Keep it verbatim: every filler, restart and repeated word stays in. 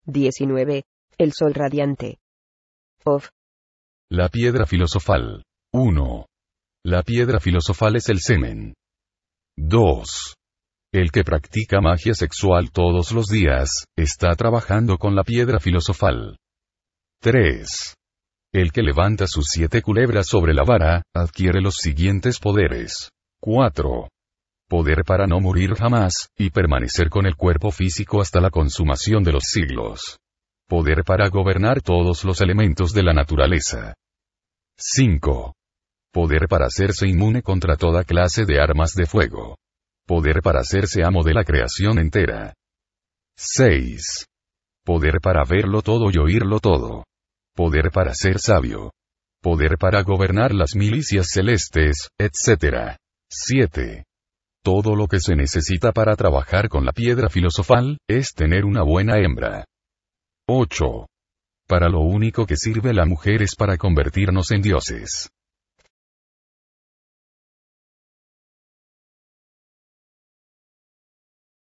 diecinueve. El sol radiante. Of. La piedra filosofal. uno. La piedra filosofal es el semen. dos. El que practica magia sexual todos los días, está trabajando con la piedra filosofal. tres. El que levanta sus siete culebras sobre la vara, adquiere los siguientes poderes. cuatro. Poder para no morir jamás, y permanecer con el cuerpo físico hasta la consumación de los siglos. Poder para gobernar todos los elementos de la naturaleza. cinco. Poder para hacerse inmune contra toda clase de armas de fuego. Poder para hacerse amo de la creación entera. seis. Poder para verlo todo y oírlo todo. Poder para ser sabio. Poder para gobernar las milicias celestes, etcétera. siete. Todo lo que se necesita para trabajar con la piedra filosofal, es tener una buena hembra. ocho. Para lo único que sirve la mujer es para convertirnos en dioses.